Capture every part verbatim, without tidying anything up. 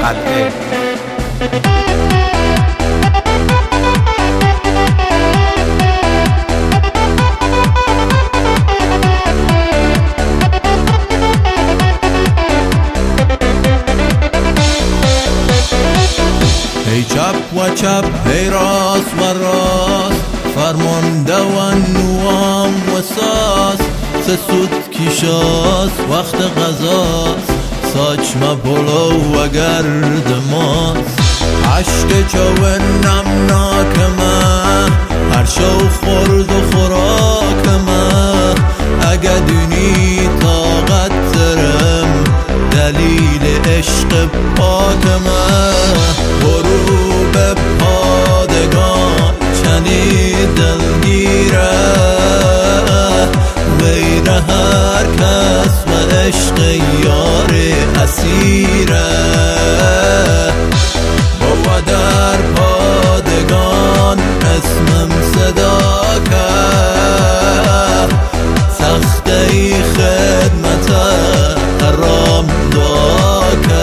قلعه. ای چپ و چپ ای راست و راست، فرمانده و نوام و ساز، سه سود کیشاست وقت غذاست، ساچمه بلو و گرد ماست. عشق چو نمناکمه هر شو خورد و خوراکمه، اگه دونی طاقت ترم دلیل عشق پاکمه. برو به پادگان چنی دلگیره، غیر هر کس و عشق یار اسیره. با در پادگان اسمم صدا کرد، سخته خدمت حرام دعا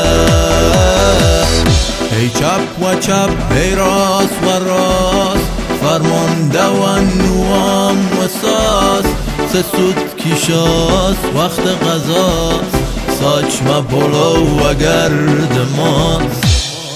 کرد. ای چپ و چپ ای راست و راست، فرمانده و نوام و ساز، سه سود کیشاست وقت غذاست، ساچمه بلو و گرد ماست.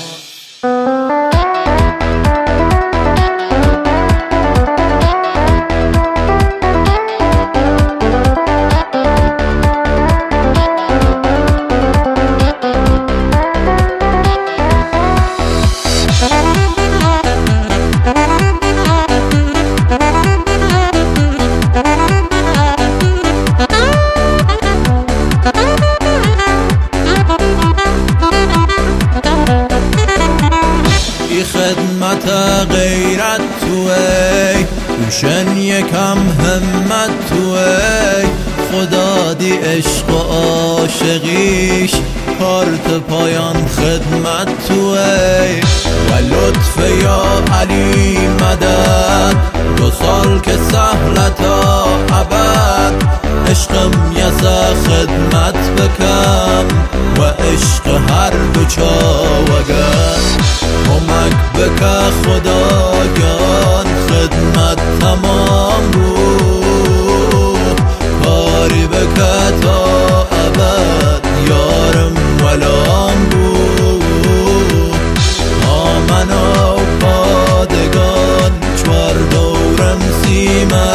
خدمت غیرت توی روشن یکم همت توی، خدا دی عشق و عاشقیش کارت پایان خدمت توی. و لطف یا علی مدد دو سال که سهل تا ابد، عشقم یسا خدمت بکم و عشق هر دو چاوگر. کمک بکه خدایان خدمت تمام بود، کاری بکه تا ابد یارم ولام بود. آمن و پادگان چوار دورم سیمه،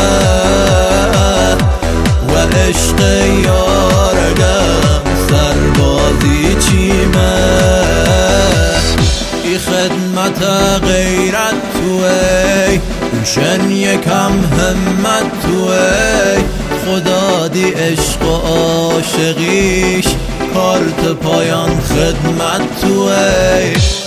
و عشق یارگم سربازی چیمه. خدمت غیرت توی روشن یکم همت توی، خدا دی عشق و عاشقیش کارت پایان خدمت توی.